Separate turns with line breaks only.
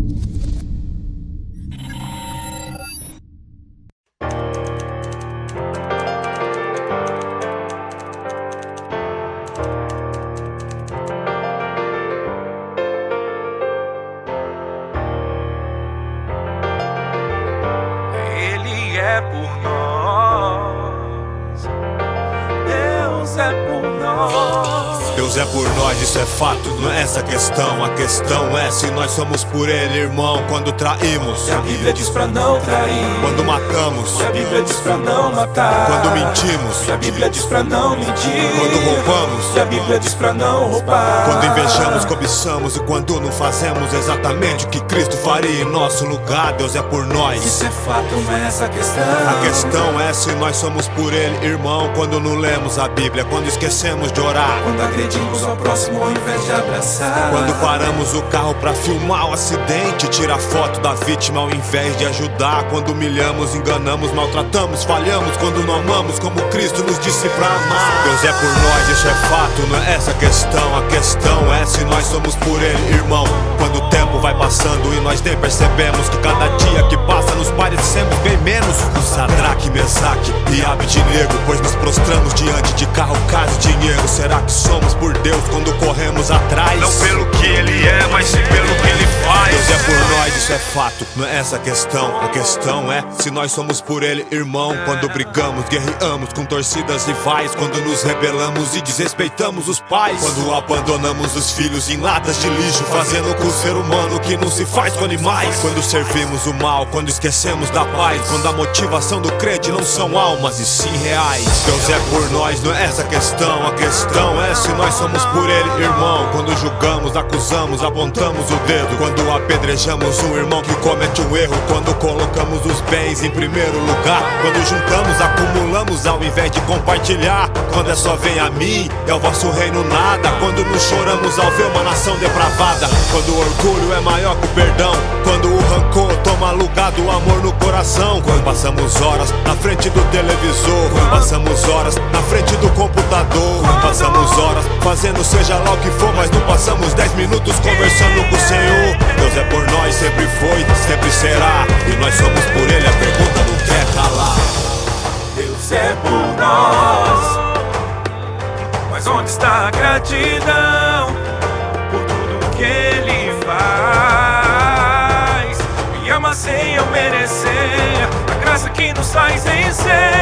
Ele é por nós, Deus é por nós.
Deus é por nós, isso é fato, não é essa a questão. A questão é se nós somos por Ele, irmão, quando traímos.
E a Bíblia diz pra não trair.
Quando matamos.
E a Bíblia diz pra não matar.
Quando mentimos.
E a Bíblia diz pra não mentir.
Quando roubamos.
E a Bíblia diz pra não roubar.
Quando invejamos, cobiçamos e quando não fazemos exatamente o que Cristo faria em nosso lugar. Deus é por nós.
Isso é fato, não é essa a questão.
A questão é se nós somos por Ele, irmão, quando não lemos a Bíblia, quando esquecemos de orar,
quando agredimos ao próximo ao invés de abraçar,
quando paramos o carro pra filmar o acidente, tirar foto da vítima ao invés de ajudar, quando humilhamos, enganamos, maltratamos, falhamos, quando não amamos como Cristo nos disse pra amar. Deus é por nós, isso é fato, não é essa a questão. A questão é se nós somos por Ele, irmão, quando o tempo vai passando e nós nem percebemos que cada dia que passa nos parecemos bem menos o Sadraque, Mesaque e Abednego, pois nos prostramos diante de carro, casa e dinheiro. Será que somos por Deus quando corremos atrás?
não pelo que Ele é, mas sim pelo que Ele faz.
Deus é por nós, isso é fato, não é essa a questão. A questão é se nós somos por Ele, irmão, quando brigamos, guerreamos com torcidas rivais, quando nos rebelamos e desrespeitamos os pais, quando abandonamos os filhos em latas de lixo, fazendo com o ser humano que não se faz com animais, quando servimos o mal, quando esquecemos da paz, quando a motivação do crente não são almas e sim reais. Deus é por nós, não é essa a questão. A questão é se nós somos por Ele, irmão, quando julgamos, acusamos, apontamos o dedo, quando apedrejamos um irmão que comete um erro, quando colocamos os bens em primeiro lugar, quando juntamos, acumulamos ao invés de compartilhar, quando é só vem a mim, é o vosso reino nada, quando nos choramos ao ver uma nação depravada, quando o orgulho é maior que o perdão, quando o rancor toma lugar do amor no coração, quando passamos horas na frente do televisor, quando passamos horas na frente do computador, quando passamos horas fazendo seja lá o que for, mas não passamos 10 minutos conversando com o Senhor. Deus é por nós, sempre foi, sempre será, e nós somos por Ele, a pergunta não quer calar.
Deus é por nós, mas onde está a gratidão por tudo que Ele faz? Me ama sem eu merecer, a graça que nos faz vencer.